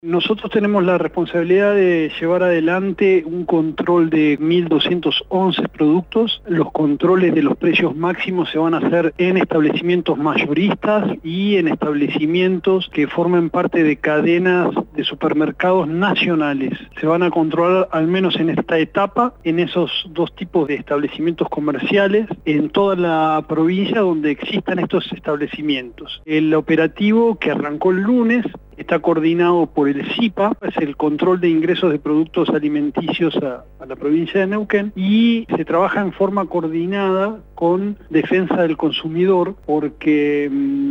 Nosotros tenemos la responsabilidad de llevar adelante un control de 1.211 productos. Los controles de los precios máximos se van a hacer en establecimientos mayoristas y en establecimientos que formen parte de cadenas de supermercados nacionales. Se van a controlar, al menos en esta etapa, en esos dos tipos de establecimientos comerciales, en toda la provincia donde existan estos establecimientos. El operativo, que arrancó el lunes, está coordinado por el CIPA, es el control de ingresos de productos alimenticios a la provincia de Neuquén, y se trabaja en forma coordinada con Defensa del Consumidor, porque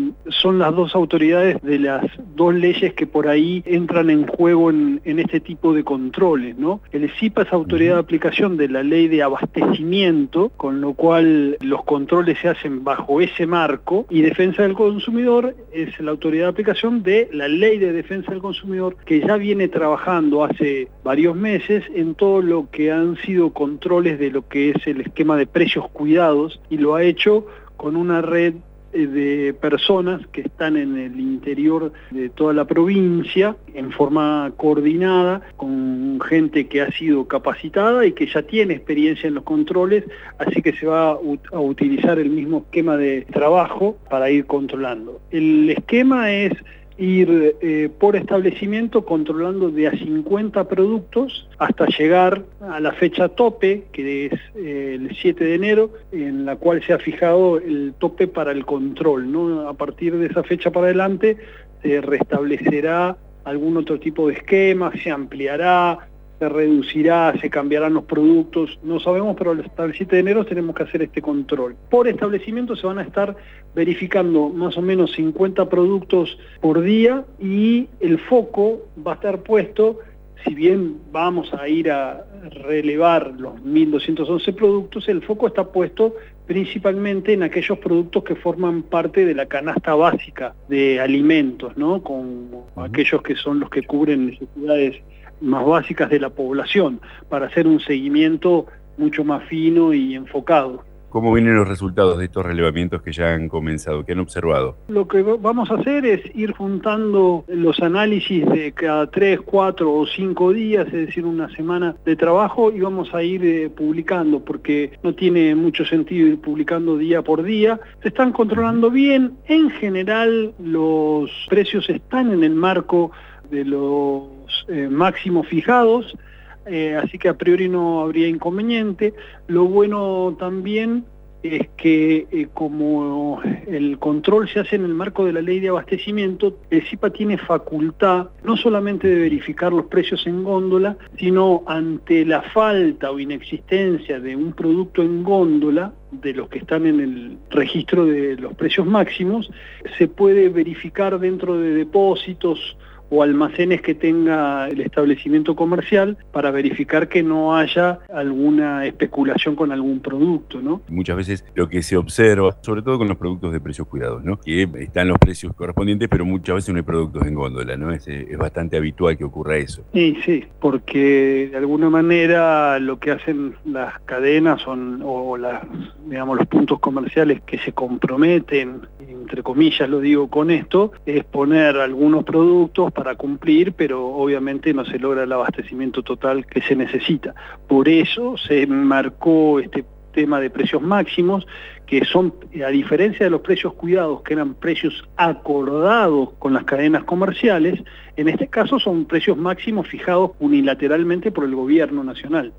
son las dos autoridades de las dos leyes que por ahí entran en juego en este tipo de controles, ¿no? El CIPA es autoridad de aplicación de la ley de abastecimiento, con lo cual los controles se hacen bajo ese marco, y Defensa del Consumidor es la autoridad de aplicación de la ley de Defensa del Consumidor, que ya viene trabajando hace varios meses en todo lo que han sido controles de lo que es el esquema de precios cuidados, y lo ha hecho con una red de personas que están en el interior de toda la provincia en forma coordinada, con gente que ha sido capacitada y que ya tiene experiencia en los controles, así que se va a utilizar el mismo esquema de trabajo para ir controlando. El esquema es ir por establecimiento controlando de a 50 productos hasta llegar a la fecha tope, que es el 7 de enero, en la cual se ha fijado el tope para el control, ¿no? A partir de esa fecha para adelante se restablecerá algún otro tipo de esquema, se ampliará, se reducirá, se cambiarán los productos, no sabemos, pero hasta el 7 de enero tenemos que hacer este control. Por establecimiento se van a estar verificando más o menos 50 productos por día, y el foco va a estar puesto, si bien vamos a ir a relevar los 1.211 productos, el foco está puesto principalmente en aquellos productos que forman parte de la canasta básica de alimentos, ¿no? Con aquellos que son los que cubren necesidades más básicas de la población, para hacer un seguimiento mucho más fino y enfocado. ¿Cómo vienen los resultados de estos relevamientos que ya han comenzado, que han observado? Lo que vamos a hacer es ir juntando los análisis de cada 3, 4 o 5 días, es decir, una semana de trabajo, y vamos a ir publicando, porque no tiene mucho sentido ir publicando día por día. Se están controlando bien, en general los precios están en el marco de los máximos fijados, así que a priori no habría inconveniente. Lo bueno también es que como el control se hace en el marco de la ley de abastecimiento, el CIPA tiene facultad no solamente de verificar los precios en góndola, sino ante la falta o inexistencia de un producto en góndola, de los que están en el registro de los precios máximos, se puede verificar dentro de depósitos o almacenes que tenga el establecimiento comercial, para verificar que no haya alguna especulación con algún producto, ¿no? Muchas veces lo que se observa, sobre todo con los productos de precios cuidados, ¿no? Que están los precios correspondientes, pero muchas veces no hay productos en góndola, ¿no? Es bastante habitual que ocurra eso. Sí, porque de alguna manera lo que hacen las cadenas digamos, los puntos comerciales que se comprometen, entre comillas lo digo con esto, es poner algunos productos para cumplir, pero obviamente no se logra el abastecimiento total que se necesita. Por eso se marcó este tema de precios máximos, que son, a diferencia de los precios cuidados, que eran precios acordados con las cadenas comerciales, en este caso son precios máximos fijados unilateralmente por el gobierno nacional.